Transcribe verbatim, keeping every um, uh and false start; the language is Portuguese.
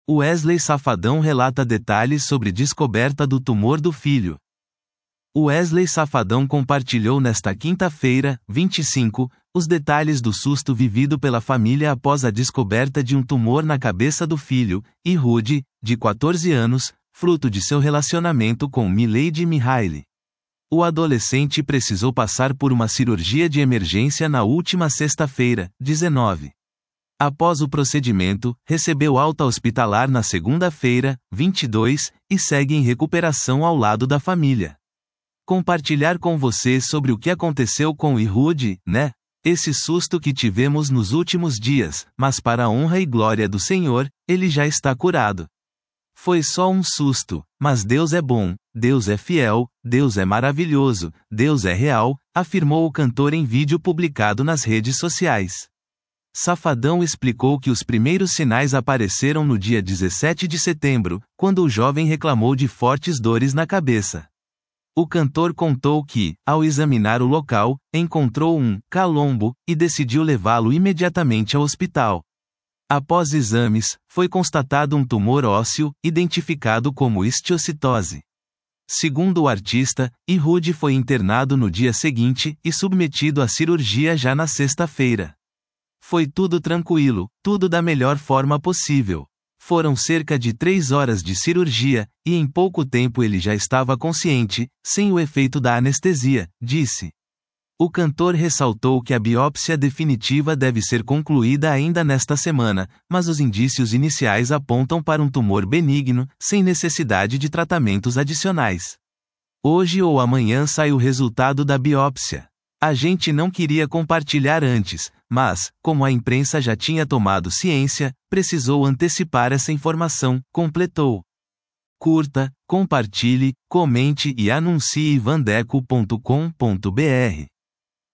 Wesley Safadão relata detalhes sobre descoberta do tumor do filho. Wesley Safadão compartilhou nesta quinta-feira, vinte e cinco, os detalhes do susto vivido pela família após a descoberta de um tumor na cabeça do filho, Ehud, de quatorze anos, fruto de seu relacionamento com Milady Mihaly. O adolescente precisou passar por uma cirurgia de emergência na última sexta-feira, dezenove. Após o procedimento, recebeu alta hospitalar na segunda-feira, vinte e dois, e segue em recuperação ao lado da família. Compartilhar com você sobre o que aconteceu com Ehud, né? Esse susto que tivemos nos últimos dias, mas para a honra e glória do Senhor, ele já está curado. Foi só um susto, mas Deus é bom, Deus é fiel, Deus é maravilhoso, Deus é real, afirmou o cantor em vídeo publicado nas redes sociais. Safadão explicou que os primeiros sinais apareceram no dia dezessete de setembro, quando o jovem reclamou de fortes dores na cabeça. O cantor contou que, ao examinar o local, encontrou um calombo e decidiu levá-lo imediatamente ao hospital. Após exames, foi constatado um tumor ósseo, identificado como osteocitose. Segundo o artista, Ehud foi internado no dia seguinte e submetido à cirurgia já na sexta-feira. Foi tudo tranquilo, tudo da melhor forma possível. Foram cerca de três horas de cirurgia, e em pouco tempo ele já estava consciente, sem o efeito da anestesia, disse. O cantor ressaltou que a biópsia definitiva deve ser concluída ainda nesta semana, mas os indícios iniciais apontam para um tumor benigno, sem necessidade de tratamentos adicionais. Hoje ou amanhã sai o resultado da biópsia. A gente não queria compartilhar antes, mas, como a imprensa já tinha tomado ciência, precisou antecipar essa informação, completou. Curta, compartilhe, comente e anuncie vandeco ponto com ponto br.